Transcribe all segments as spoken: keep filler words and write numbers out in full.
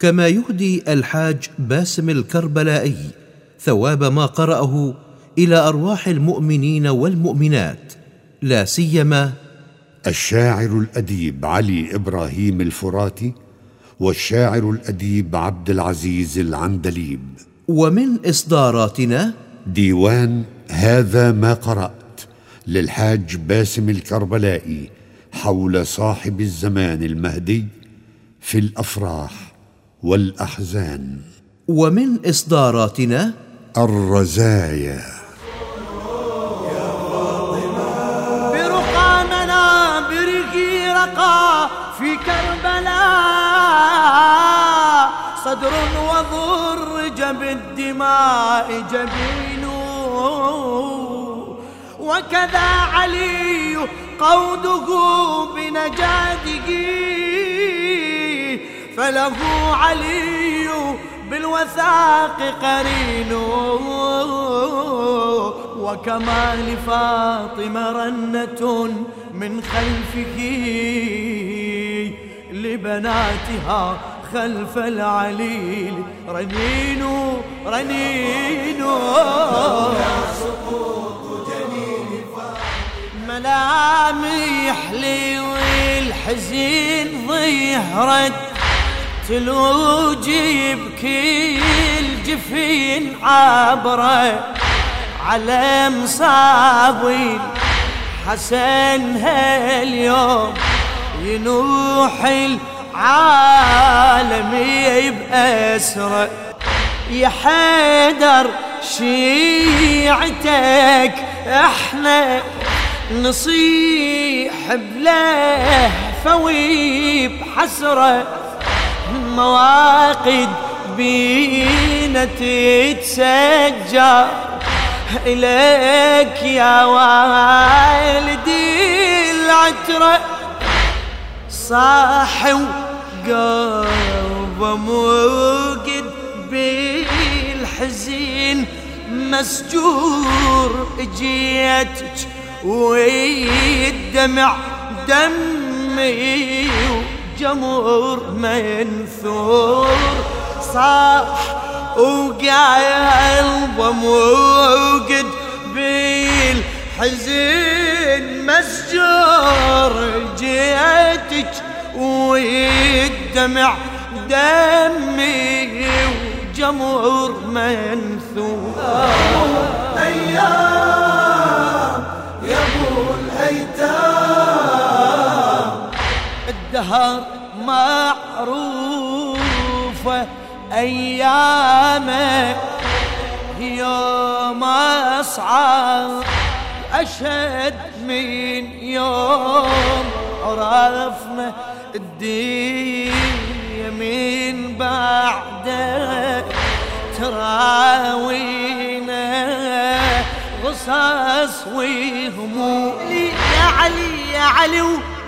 كما يهدي الحاج باسم الكربلائي ثواب ما قرأه إلى أرواح المؤمنين والمؤمنات، لا سيما الشاعر الأديب علي إبراهيم الفراتي والشاعر الأديب عبد العزيز العندليب. ومن إصداراتنا ديوان هذا ما قرأت للحاج باسم الكربلائي حول صاحب الزمان المهدي في الأفراح والأحزان. ومن إصداراتنا الرزايا. برقى منابرك رقى في كربلاء، صدر وضرج بالدماء جبين، وكذا علي قوده بنجاده، فله علي بالوثاق قرين، وكما لفاطمة رنة من خلفه لبناتها خلف العليل رنين رنين. ملامح لي والحزين ظهرت، تلوج يبكي الجفين عبره على مصابي حسن هاليوم ينوح العالم بأسره. يا حيدر شيعتك احنا نصيح بلهفة وبحسرة، مواقد بينا تتسجر إليك يا والدي العترة. صاحي وقلبه موقد بالحزين مسجور، اجيتك والدمع دمي وجمر منثور. صاح وقلبه موقد بالحزين مسجور، جيتك والدمع دمي وجمر منثور. أيام يا ابو الايتام، الدهر معروفة أيامه، يوم أصعب أشهد من يوم عرفنا الدنيا من بعده، تراوينا غصص وهموم. يا علي يا علي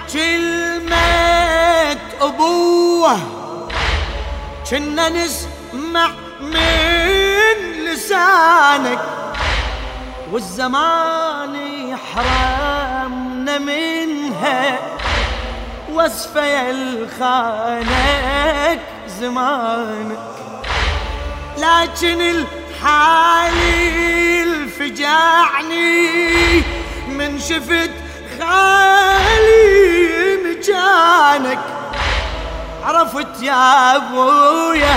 وكلمة أبوه كنا نسمع من لسانك، والزمان يحرمنا منها، وصفة يلخانك زمانك. لكن الحالي الفجعني من شفت خالي مكانك، عرفت يا ابويا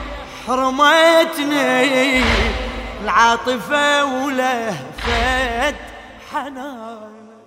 حرمتني العاطفة ولهفت حنانك.